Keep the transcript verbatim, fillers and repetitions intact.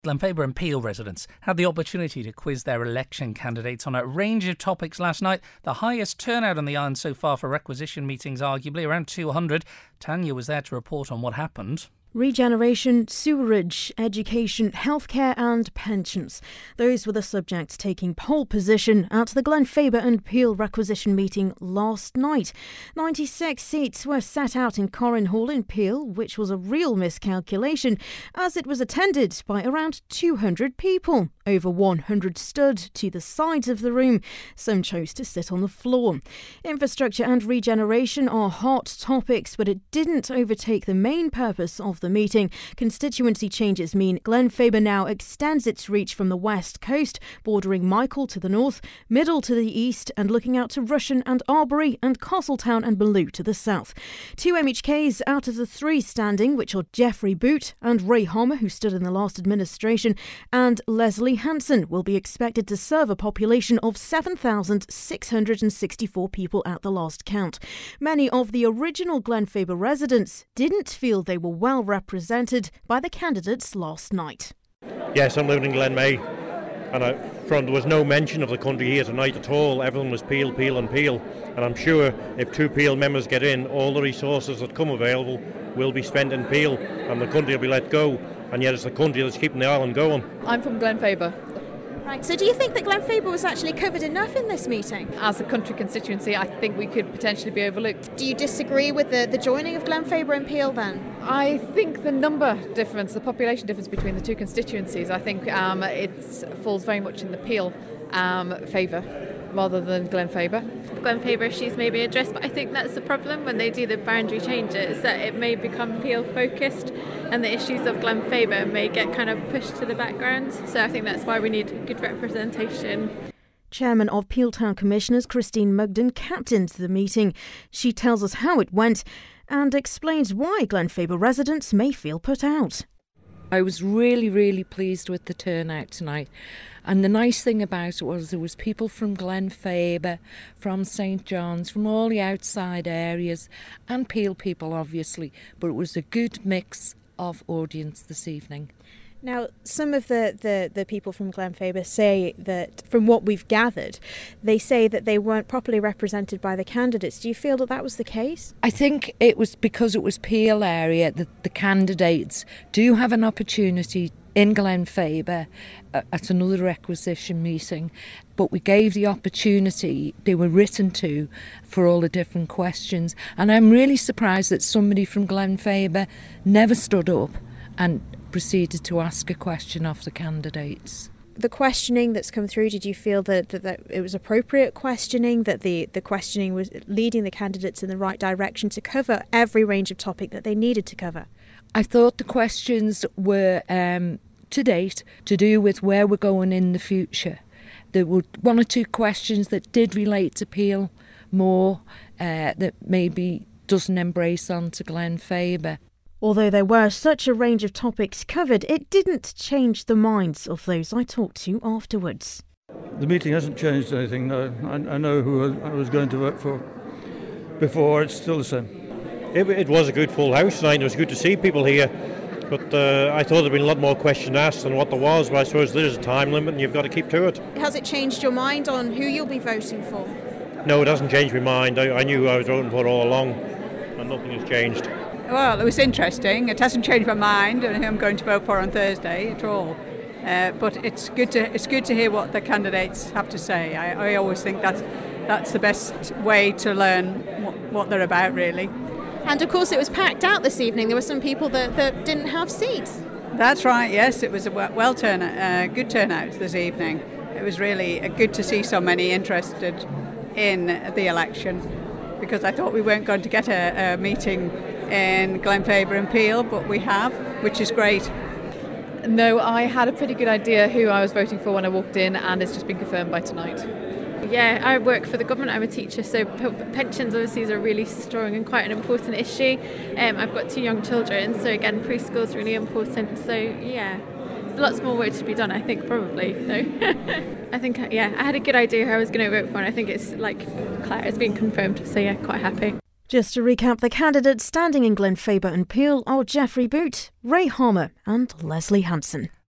Glenfaber and Peel residents had the opportunity to quiz their election candidates on a range of topics last night. The highest turnout on the island so far for requisition meetings, arguably, around two hundred. Tanya was there to report on what happened. Regeneration, sewerage, education, healthcare and pensions. Those were the subjects taking pole position at the Glenfaber and Peel requisition meeting last night. ninety-six seats were set out in Corrin Hall in Peel, which was a real miscalculation, as it was attended by around two hundred people. Over one hundred stood to the sides of the room. Some chose to sit on the floor. Infrastructure and regeneration are hot topics, but it didn't overtake the main purpose of the meeting. Constituency changes mean Glenfaber now extends its reach from the west coast, bordering Michael to the north, Middle to the east, and looking out to Rushen and Arbury and Castletown and Bellew to the south. Two M H Ks out of the three standing, which are Geoffrey Boot and Ray Harmer, who stood in the last administration, and Leslie Hansen, will be expected to serve a population of seven thousand six hundred sixty-four people at the last count. Many of the original Glenfaber residents didn't feel they were well represented by the candidates last night. Yes, I'm living in Glenmay, and I, from, there was no mention of the country here tonight at all. Everyone was Peel, Peel and Peel, and I'm sure if two Peel members get in, all the resources that come available will be spent in Peel, and the country will be let go, and yet it's the country that's keeping the island going. I'm from Glenfaber. Right, so do you think that Glenfaber was actually covered enough in this meeting? As a country constituency, I think we could potentially be overlooked. Do you disagree with the, the joining of Glenfaber and Peel then? I think the number difference, the population difference between the two constituencies, I think um, it falls very much in the Peel um, favour rather than Glenfaber. Glenfaber issues may be addressed, but I think that's the problem when they do the boundary changes, that it may become Peel focused and the issues of Glenfaber may get kind of pushed to the background. So I think that's why we need good representation. Chairman of Peel Town Commissioners Christine Mugden captained the meeting. She tells us how it went and explains why Glenfaber residents may feel put out. I was really, really pleased with the turnout tonight. And the nice thing about it was there was people from Glenfaber, from St John's, from all the outside areas, and Peel people, obviously. But it was a good mix of audience this evening. Now, some of the, the, the people from Glenfaber say that, from what we've gathered, they say that they weren't properly represented by the candidates. Do you feel that that was the case? I think it was because it was Peel area that the candidates do have an opportunity in Glenfaber uh, at another requisition meeting, but we gave the opportunity, they were written to, for all the different questions. And I'm really surprised that somebody from Glenfaber never stood up and proceeded to ask a question of the candidates. The questioning that's come through, did you feel that, that, that it was appropriate questioning, that the, the questioning was leading the candidates in the right direction to cover every range of topic that they needed to cover? I thought the questions were, um, to date, to do with where we're going in the future. There were one or two questions that did relate to Peel more, uh, that maybe doesn't embrace onto Glenfaber. Although there were such a range of topics covered, it didn't change the minds of those I talked to afterwards. The meeting hasn't changed anything, no. I, I know who I was going to vote for before, it's still the same. It, it was a good full house tonight, it was good to see people here, but uh, I thought there'd been a lot more questions asked than what there was, but I suppose there's a time limit and you've got to keep to it. Has it changed your mind on who you'll be voting for? No, it hasn't changed my mind. I, I knew who I was voting for all along, and nothing has changed. Well, it was interesting. It hasn't changed my mind on who I'm going to vote for on Thursday at all. Uh, but it's good to it's good to hear what the candidates have to say. I, I always think that's that's the best way to learn what, what they're about, really. And of course, it was packed out this evening. There were some people that, that didn't have seats. That's right. Yes, it was a well turn, uh, good turnout this evening. It was really good to see so many interested in the election, because I thought we weren't going to get a, a meeting in Glenfaber and Peel, but we have, which is great. No, I had a pretty good idea who I was voting for when I walked in, and it's just been confirmed by tonight. Yeah, I work for the government, I'm a teacher, so pensions obviously is a really strong and quite an important issue. Um, I've got two young children, so again, preschool is really important, so yeah. Lots more work to be done, I think, probably. No, I think, yeah, I had a good idea who I was going to vote for, and I think it's like Claire, it's been confirmed, so yeah, quite happy. Just to recap, the candidates standing in Glenfaber and Peel are Geoffrey Boot, Ray Harmer and Leslie Hansen.